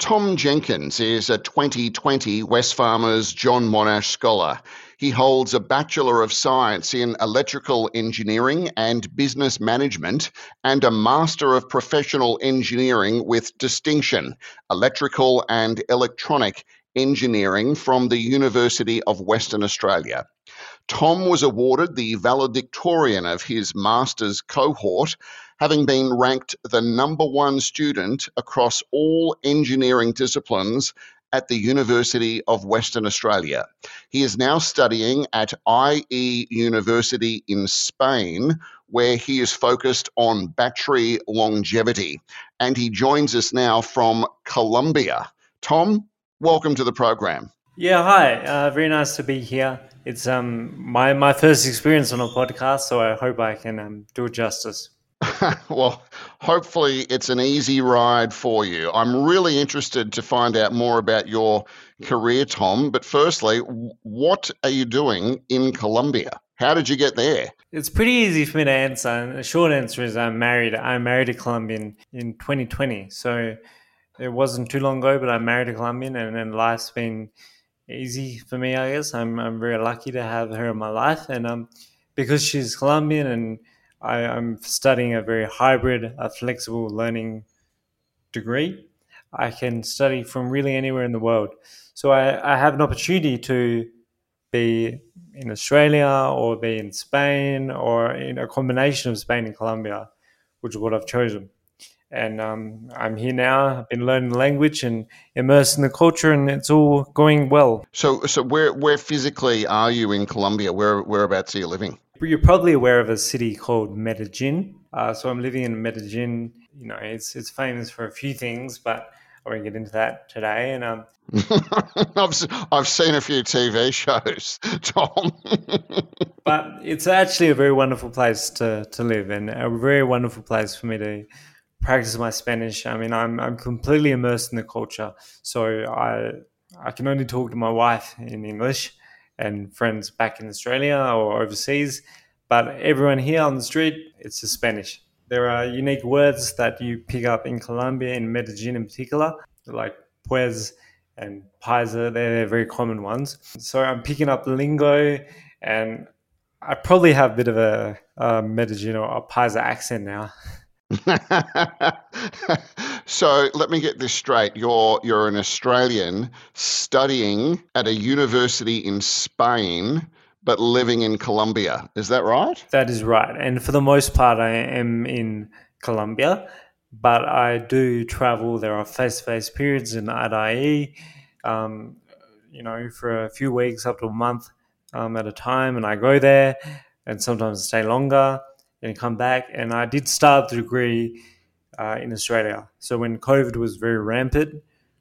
Tom Jenkins is a 2020 Wesfarmers John Monash Scholar. He holds a Bachelor of Science in Electrical Engineering and Business Management and a Master of Professional Engineering with distinction, Electrical and Electronic Engineering from the University of Western Australia. Tom was awarded the valedictorian of his master's cohort, having been ranked the number one student across all engineering disciplines at the University of Western Australia. He is now studying at IE University in Spain, where he is focused on battery longevity. And he joins us now from Colombia. Tom, welcome to the program. Yeah, hi. Very nice to be here. It's my first experience on a podcast, so I hope I can do it justice. Well, hopefully it's an easy ride for you. I'm really interested to find out more about your career, Tom. But firstly, what are you doing in Colombia? How did you get there? It's pretty easy for me to answer. And the short answer is I'm married. I married a Colombian in 2020. So it wasn't too long ago, but I married a Colombian, and then life's been easy for me, I guess. I'm very lucky to have her in my life. And because she's Colombian and I'm studying a very hybrid, flexible learning degree, I can study from really anywhere in the world. So I have an opportunity to be in Australia or be in Spain or in a combination of Spain and Colombia, which is what I've chosen. And I'm here now. I've been learning the language and immersed in the culture, and it's all going well. So where physically are you in Colombia? Whereabouts are you living? You're probably aware of a city called Medellin. So I'm living in Medellin. You know, it's famous for a few things, but I won't get into that today. And I've seen a few TV shows, Tom. But it's actually a very wonderful place to live, and a very wonderful place for me to practice my Spanish. I mean, I'm completely immersed in the culture, so I can only talk to my wife in English and friends back in Australia or overseas, but everyone here on the street, it's just Spanish. There are unique words that you pick up in Colombia, in Medellin in particular, like pues and paisa. They're very common ones. So I'm picking up lingo, and I probably have a bit of a Medellin or a paisa accent now. So let me get this straight. You're an Australian studying at a university in Spain, but living in Colombia. Is that right? That is right. And for the most part, I am in Colombia, but I do travel. There are face-to-face periods at IE, for a few weeks up to a month at a time, and I go there and sometimes stay longer and come back. And I did start the degree in Australia. So when COVID was very rampant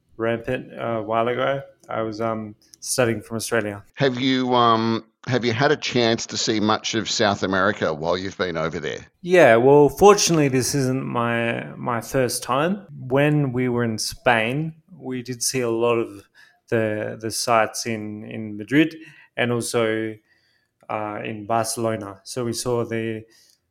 a while ago, I was studying from Australia. Have you had a chance to see much of South America while you've been over there? Yeah, well, fortunately, this isn't my first time. When we were in Spain, we did see a lot of the sites in Madrid and also in Barcelona. So we saw the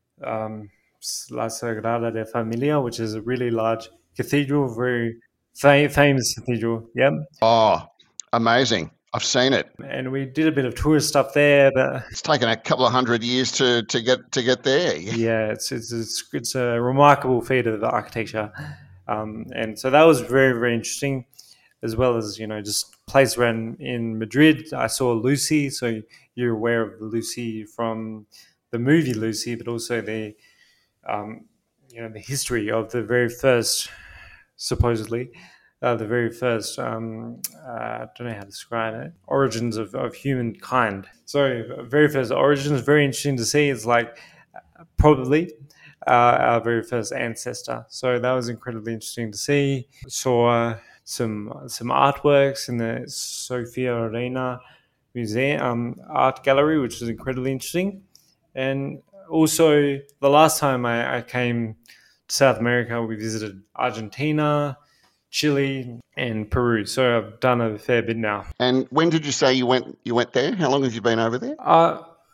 La Sagrada de Familia, which is a really large cathedral, very famous cathedral. Yeah. Oh, amazing. I've seen it. And we did a bit of tourist stuff there, but it's taken a couple of hundred years to get there. Yeah, it's a remarkable feat of architecture. And so that was very, very interesting, as well as, just place around in Madrid. I saw Lucy, so you're aware of Lucy from the movie Lucy, but also the history of the very first, supposedly, I don't know how to describe it, origins of humankind. So very first origins, very interesting to see. It's like probably our very first ancestor. So that was incredibly interesting to see. Saw some artworks in the Sofia Arena Museum art gallery, which was incredibly interesting. And also, the last time I came to South America, we visited Argentina, Chile, and Peru. So I've done a fair bit now. And when did you say you went there? How long have you been over there?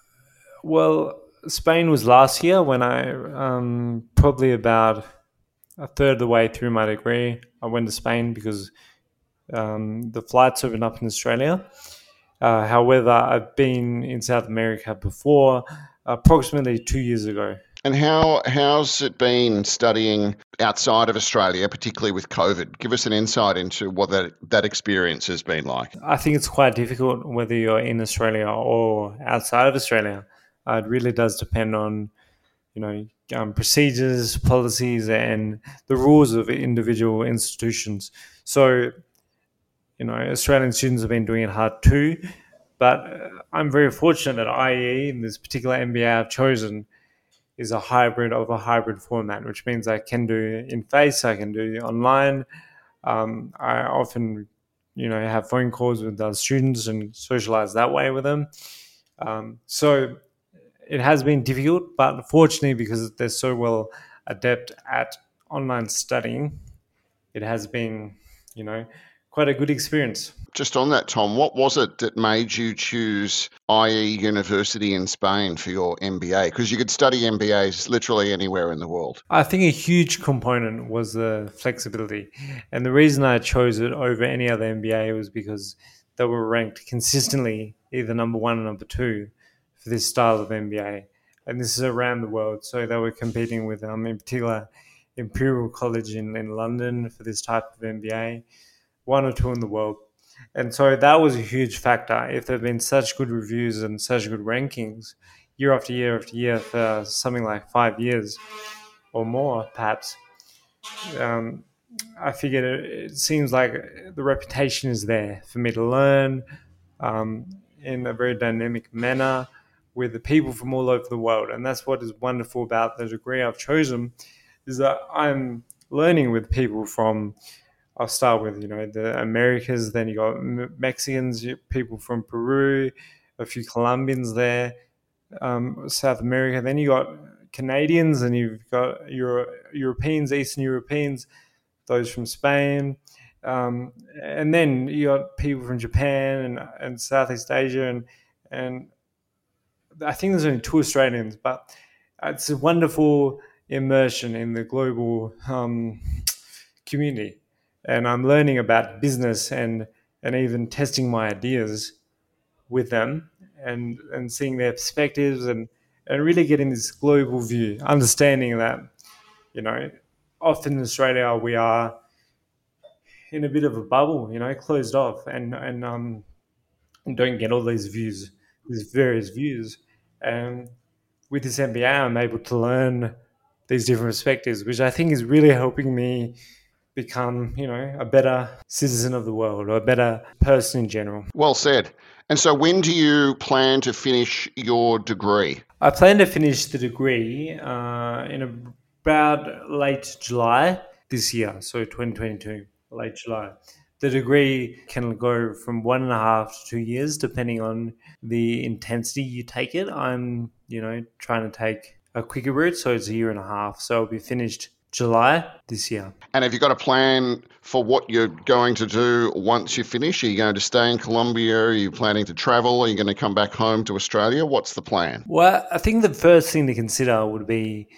Well, Spain was last year when I probably about a third of the way through my degree, I went to Spain because the flights opened up in Australia. However, I've been in South America before, approximately 2 years ago. And how's it been studying outside of Australia, particularly with COVID? Give us an insight into what that experience has been like. I think it's quite difficult whether you're in Australia or outside of Australia. It really does depend on, procedures, policies, and the rules of individual institutions. So, Australian students have been doing it hard too. But I'm very fortunate that IE, in this particular MBA I've chosen, is a hybrid format, which means I can do in face, I can do online. I often, have phone calls with other students and socialize that way with them. So it has been difficult, but fortunately, because they're so well adept at online studying, it has been, quite a good experience. Just on that, Tom, what was it that made you choose IE University in Spain for your MBA? Because you could study MBAs literally anywhere in the world. I think a huge component was the flexibility. And the reason I chose it over any other MBA was because they were ranked consistently either number 1 or number 2 for this style of MBA. And this is around the world. So they were competing with, in particular, Imperial College in London for this type of MBA, 1 or 2 in the world. And so that was a huge factor. If there have been such good reviews and such good rankings year after year after year for something like 5 years or more, perhaps, I figured it seems like the reputation is there for me to learn in a very dynamic manner with the people from all over the world. And that's what is wonderful about the degree I've chosen, is that I'm learning with people from, I'll start with, the Americas, then you got Mexicans, people from Peru, a few Colombians there, South America. Then you got Canadians, and you've got Europeans, Eastern Europeans, those from Spain. And then you got people from Japan and Southeast Asia. And I think there's only 2 Australians, but it's a wonderful immersion in the global community. And I'm learning about business and even testing my ideas with them and seeing their perspectives and really getting this global view, understanding that, often in Australia we are in a bit of a bubble, closed off and don't get all these views, these various views. And with this MBA, I'm able to learn these different perspectives, which I think is really helping me become, a better citizen of the world or a better person in general. Well said. And so when do you plan to finish your degree? I plan to finish the degree in about late July this year, so 2022, late July. The degree can go from 1.5 to 2 years, depending on the intensity you take it. I'm, trying to take a quicker route, so it's 1.5 years. So I'll be finished July this year. And have you got a plan for what you're going to do once you finish? Are you going to stay in Colombia? Are you planning to travel? Are you going to come back home to Australia? What's the plan? Well, I think the first thing to consider would be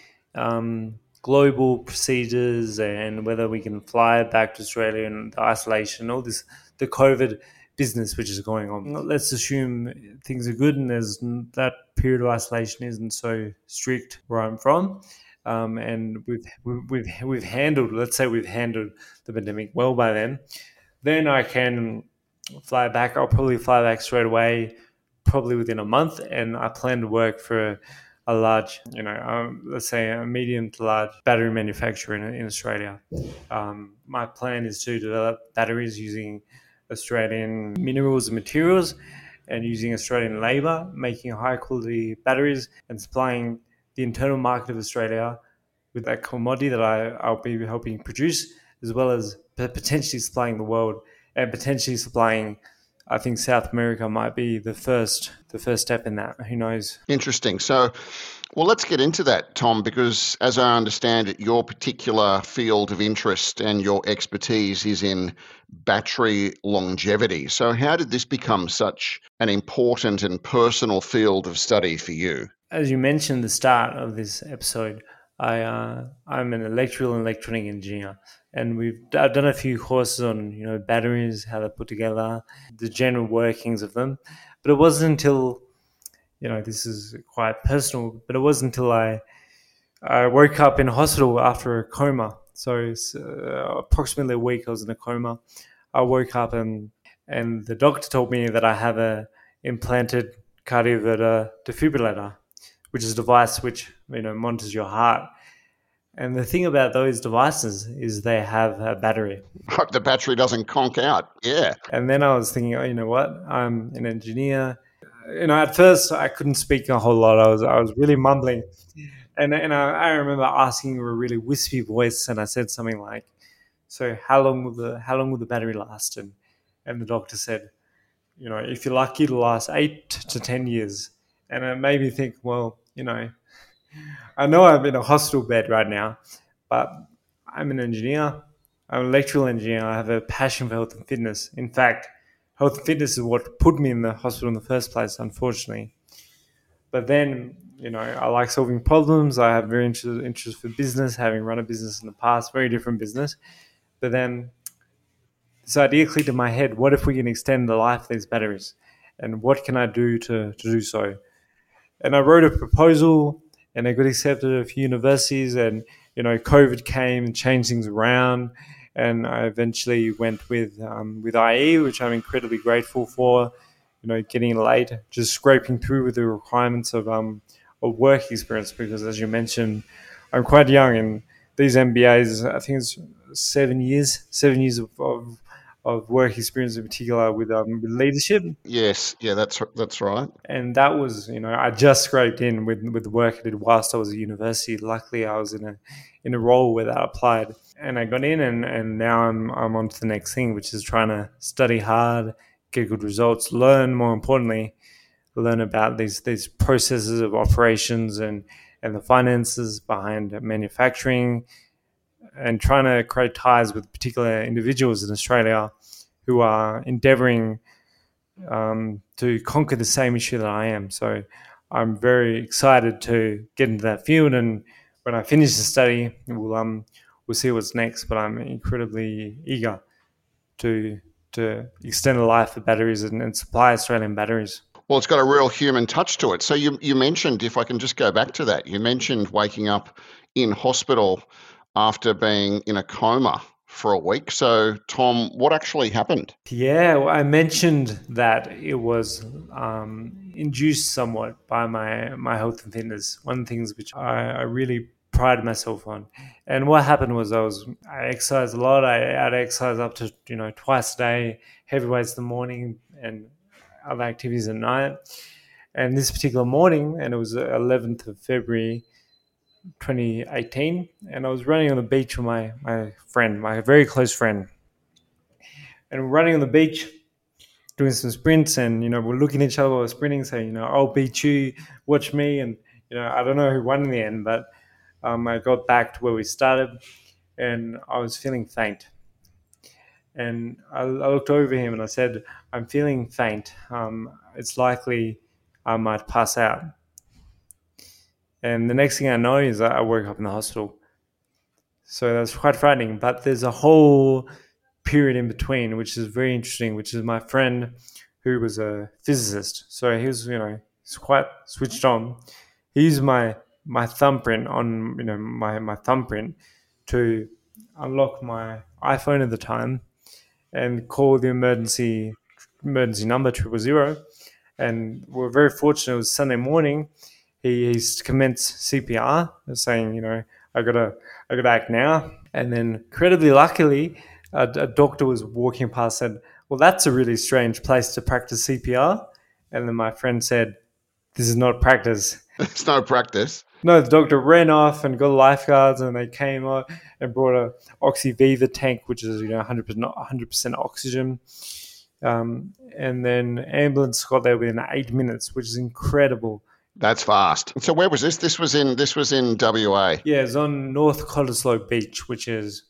global procedures and whether we can fly back to Australia and the isolation, all this, the COVID business which is going on. Let's assume things are good and there's that period of isolation isn't so strict where I'm from. And we've handled, let's say we've handled the pandemic well by then I can fly back. I'll probably fly back straight away, probably within a month, and I plan to work for a large, let's say a medium to large battery manufacturer in Australia. My plan is to develop batteries using Australian minerals and materials and using Australian labour, making high quality batteries and supplying the internal market of Australia with that commodity that I'll be helping produce, as well as potentially supplying the world and potentially supplying, I think South America might be the first step in that. Who knows? Interesting. So, well, let's get into that, Tom, because as I understand it, your particular field of interest and your expertise is in battery longevity. So how did this become such an important and personal field of study for you? As you mentioned at the start of this episode, I'm an electrical and electronic engineer, and I've done a few courses on batteries, how they're put together, the general workings of them. But it wasn't until this is quite personal, but it wasn't until I woke up in hospital after a coma. So it's, approximately a week I was in a coma. I woke up and the doctor told me that I have a implanted cardioverter defibrillator, which is a device which monitors your heart. And the thing about those devices is they have a battery. Hope the battery doesn't conk out. Yeah. And then I was thinking, oh, you know what? I'm an engineer. At first I couldn't speak a whole lot. I was really mumbling. And I remember asking with a really wispy voice, and I said something like, "So how long will the battery last?" And the doctor said, if you're lucky, it'll last 8 to 10 years. And it made me think, well, I know I'm in a hospital bed right now, but I'm an engineer. I'm an electrical engineer. I have a passion for health and fitness. In fact, health and fitness is what put me in the hospital in the first place, unfortunately. But then, I like solving problems. I have very interest for business, having run a business in the past, very different business. But then this idea clicked in my head: what if we can extend the life of these batteries? And what can I do to do so? And I wrote a proposal, and I got accepted at a few universities, and COVID came and changed things around, and I eventually went with IE, which I'm incredibly grateful for. Getting late, just scraping through with the requirements of work experience, because as you mentioned, I'm quite young, and these MBAs, I think it's 7 years of work experience, in particular with leadership. Yes, yeah, that's right. And that was, I just scraped in with the work I did whilst I was at university. Luckily, I was in a role where that applied, and I got in, and now I'm on to the next thing, which is trying to study hard, get good results, more importantly, learn about these processes of operations and the finances behind manufacturing, and trying to create ties with particular individuals in Australia who are endeavouring to conquer the same issue that I am. So I'm very excited to get into that field, and when I finish the study, we'll see what's next. But I'm incredibly eager to extend the life of batteries and supply Australian batteries. Well, it's got a real human touch to it. So you mentioned, if I can just go back to that, you mentioned waking up in hospital after being in a coma for a week. So, Tom, what actually happened? Yeah, well, I mentioned that it was induced somewhat by my health and fitness. One of the things which I really pride myself on. And what happened was I exercised a lot. I'd exercise up to twice a day, heavy weights in the morning and other activities at night. And this particular morning, and it was 11th of February 2018, and I was running on the beach with my friend, my very close friend. And we're running on the beach, doing some sprints, and we're looking at each other while we're sprinting, saying, I'll beat you, watch me. And I don't know who won in the end, but I got back to where we started, and I was feeling faint. And I looked over him and I said, I'm feeling faint. It's likely I might pass out. And the next thing I know is I woke up in the hospital. So that's quite frightening. But there's a whole period in between, which is very interesting, which is my friend who was a physicist. So he was, he's quite switched on. He used my thumbprint on, my thumbprint to unlock my iPhone at the time and call the emergency number 000. And we're very fortunate. It was Sunday morning. He's commenced CPR, saying, I gotta act now. And then, incredibly luckily, a doctor was walking past, said, well, that's a really strange place to practice CPR. And then my friend said, this is not practice. It's no practice. No, the doctor ran off and got lifeguards, and they came up and brought a Oxyviva tank, which is 100% oxygen. And then ambulance got there within 8 minutes, which is incredible. That's fast. So where was this? This was in WA. Yeah, it's on North Cottesloe Beach, which is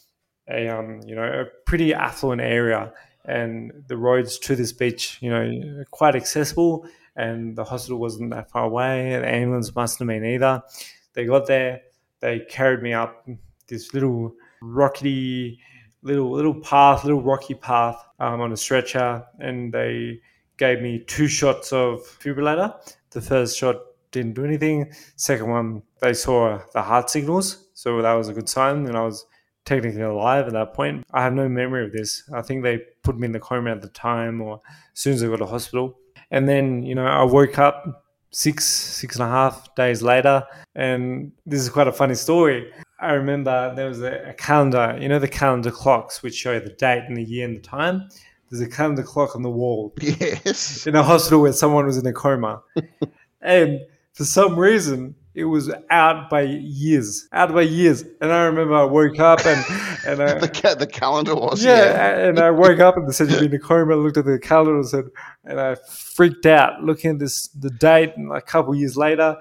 a pretty affluent area, and the roads to this beach, are quite accessible. And the hospital wasn't that far away. The ambulance mustn't have been either. They got there. they carried me up this little rocky, little path, little rocky path on a stretcher, and they gave me 2 shots of defibrillator. The first shot didn't do anything. Second one, they saw the heart signals, so that was a good sign, and I was technically alive at that point. I have no memory of this. I think they put me in the coma at the time, or as soon as I got to hospital. And then, I woke up 6.5 days later, and this is quite a funny story. I remember there was a calendar, the calendar clocks which show the date and the year and the time. There's a calendar clock on the wall. Yes. In a hospital where someone was in a coma. And for some reason, it was out by years. And I remember I woke up and I, the calendar was. Yeah, and I woke up and they said you've been in a coma. I looked at the calendar and I freaked out looking at the date, and a couple of years later.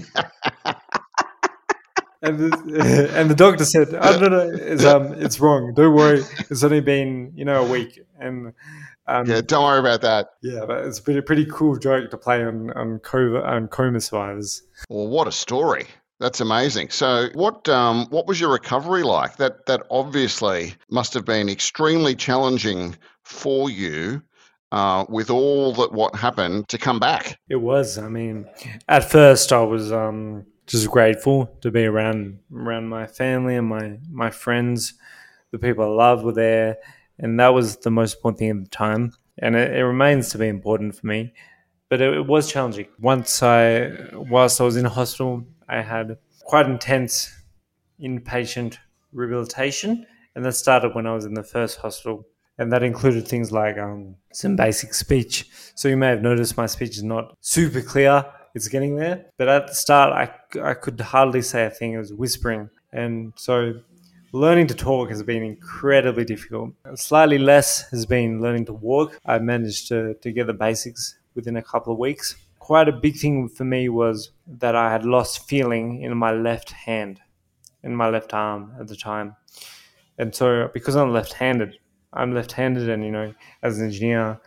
And the doctor said, "Oh, no, it's wrong. Don't worry. It's only been a week." And don't worry about that. Yeah, but it's a pretty cool joke to play on coma survivors. Well, what a story! That's amazing. So, what was your recovery like? That obviously must have been extremely challenging for you. With all what happened to come back. It was. I mean, at first I was just grateful to be around my family and my friends. The people I loved were there, and that was the most important thing at the time. And it remains to be important for me. But it was challenging. Whilst I was in hospital, I had quite intense inpatient rehabilitation, and that started when I was in the first hospital. And that included things like some basic speech. So you may have noticed my speech is not super clear. It's getting there. But at the start, I could hardly say a thing. I was whispering. And so learning to talk has been incredibly difficult. Slightly less has been learning to walk. I managed to get the basics within a couple of weeks. Quite a big thing for me was that I had lost feeling in my left hand, in my left arm at the time. And so because I'm left-handed, and, as an engineer,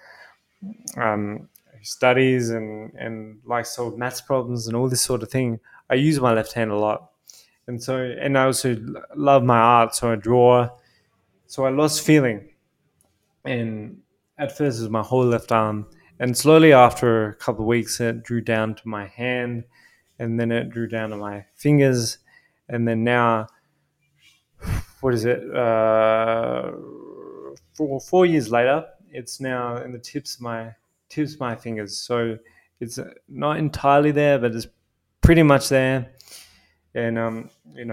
studies and like solve maths problems and all this sort of thing, I use my left hand a lot. And I also love my art, so I draw. So I lost feeling. And at first it was my whole left arm. And slowly after a couple of weeks, it drew down to my hand, and then it drew down to my fingers. And then now, 4 years later, it's now in the tips of my fingers. So it's not entirely there, but it's pretty much there. And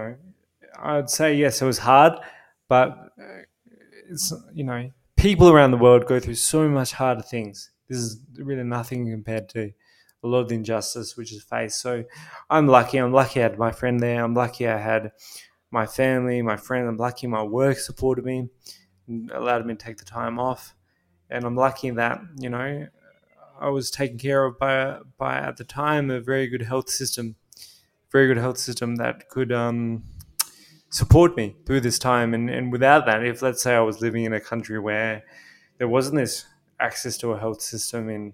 I'd say yes, it was hard, but it's people around the world go through so much harder things. This is really nothing compared to a lot of the injustice which is faced. So I'm lucky. I had my friend there. I'm lucky I had my family, my friend. I'm lucky my work supported me, allowed me to take the time off, and I'm lucky that I was taken care of by at the time a very good health system that could support me through this time. And without that, if let's say I was living in a country where there wasn't this access to a health system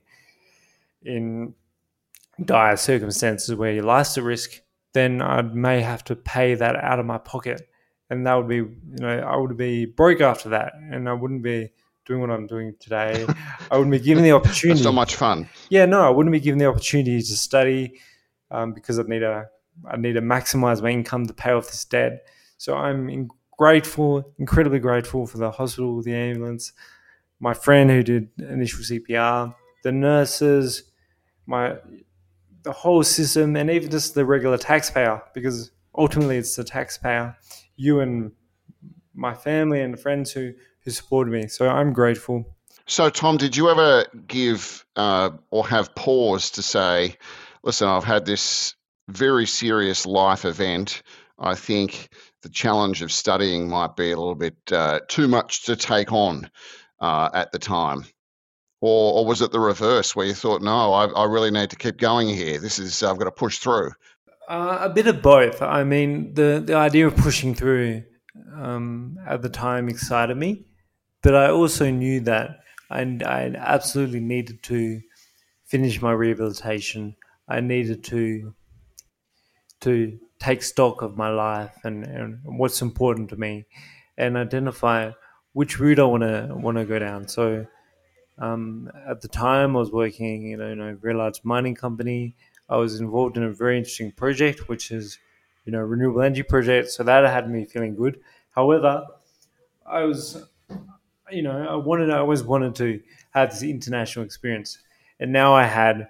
in dire circumstances where your life's at risk, then I may have to pay that out of my pocket. And that would be, I would be broke after that, and I wouldn't be doing what I'm doing today. I wouldn't be given the opportunity. It's not much fun. Yeah, no, I wouldn't be given the opportunity to study because I'd need to maximize my income to pay off this debt. So I'm incredibly grateful for the hospital, the ambulance, my friend who did initial CPR, the nurses, the whole system, and even just the regular taxpayer, because ultimately it's the taxpayer, you and my family and friends who supported me. So I'm grateful. So, Tom, did you ever give or have pause to say, listen, I've had this very serious life event. I think the challenge of studying might be a little bit too much to take on at the time? Or was it the reverse where you thought, no, I really need to keep going here. I've got to push through. A bit of both. I mean, the idea of pushing through at the time excited me, but I also knew that I absolutely needed to finish my rehabilitation. I needed to to take stock of my life and what's important to me, and identify which route I want to go down. So at the time, I was working in a very large mining company. I was involved in a very interesting project, which is renewable energy project. So that had me feeling good. However, I was I always wanted to have this international experience, and now I had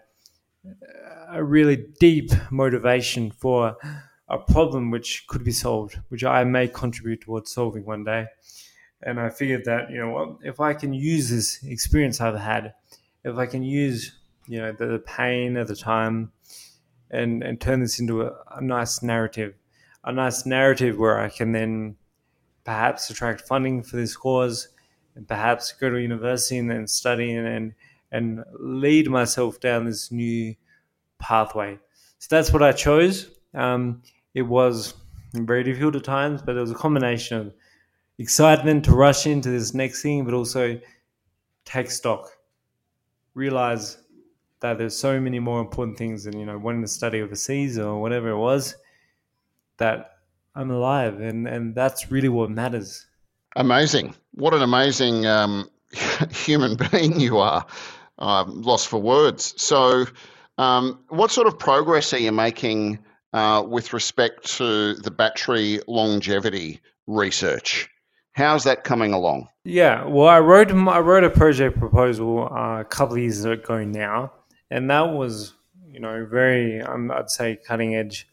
a really deep motivation for a problem which could be solved, which I may contribute towards solving one day. And I figured that, if I can use this experience I've had, if I can use, the pain at the time and turn this into a nice narrative where I can then perhaps attract funding for this cause and perhaps go to university and then study and lead myself down this new pathway. So that's what I chose. It was very difficult at times, but it was a combination of excitement to rush into this next thing, but also take stock, realize that there's so many more important things than wanting to study overseas or whatever it was, that I'm alive, and that's really what matters. Amazing. What an amazing human being you are. I'm lost for words. So what sort of progress are you making with respect to the battery longevity research? How's that coming along? Yeah, well, I wrote a project proposal a couple of years ago now, and that was very I'd say cutting edge,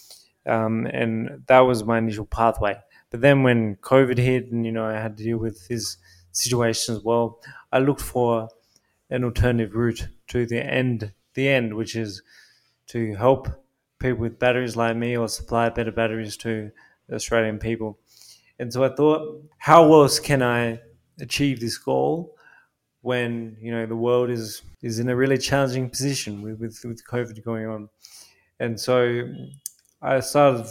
and that was my initial pathway. But then when COVID hit, and I had to deal with this situation as well, I looked for an alternative route to the end, which is to help people with batteries like me, or supply better batteries to Australian people. And so I thought, how else can I achieve this goal when the world is in a really challenging position with COVID going on? And so I started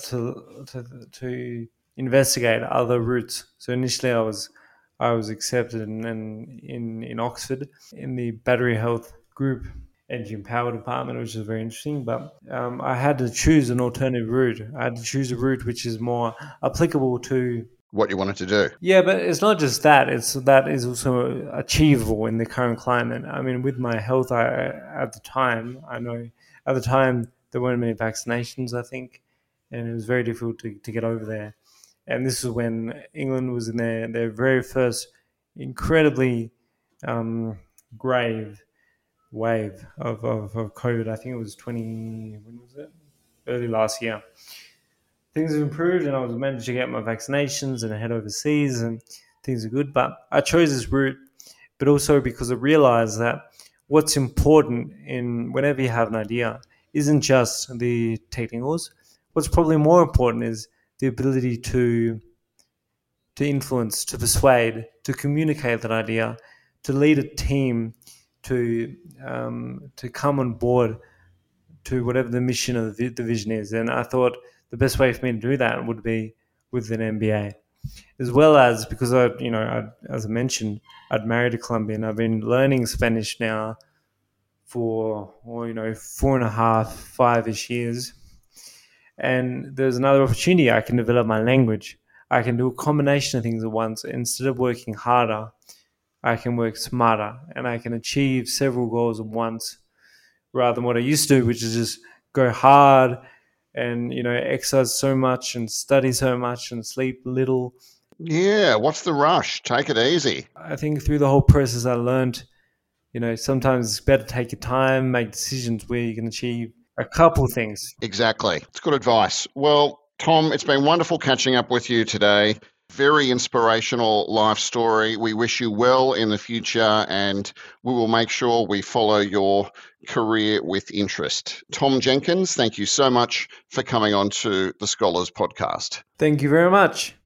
to investigate other routes. So initially, I was accepted in Oxford in the battery health group, energy and power department, which is very interesting. But I had to choose an alternative route. I had to choose a route which is more applicable to what you wanted to do. Yeah, but it's not just that. That is also achievable in the current climate. I mean, with my health, at the time there weren't many vaccinations, I think, and it was very difficult to get over there. And this is when England was in their very first incredibly grave wave of COVID. I think it was when was it? Early last year. Things have improved, and I was managed to get my vaccinations and head overseas, and things are good. But I chose this route, but also because I realized that what's important in whenever you have an idea isn't just the technicals. What's probably more important is the ability to influence, to persuade, to communicate that idea, to lead a team, to come on board to whatever the mission of the vision is. And I thought the best way for me to do that would be with an MBA, as well as because as I mentioned, I'd married a Colombian. I've been learning Spanish now for 4.5, 5-ish years, and there's another opportunity. I can develop my language. I can do a combination of things at once. Instead of working harder, I can work smarter, and I can achieve several goals at once, rather than what I used to do, which is just go hard and exercise so much and study so much and sleep little. Yeah, what's the rush? Take it easy. I think through the whole process I learned, sometimes it's better to take your time, make decisions where you can achieve a couple of things. Exactly. It's good advice. Well, Tom, it's been wonderful catching up with you today. Very inspirational life story. We wish you well in the future, and we will make sure we follow your career with interest. Tom Jenkins, thank you so much for coming on to the Scholars Podcast. Thank you very much.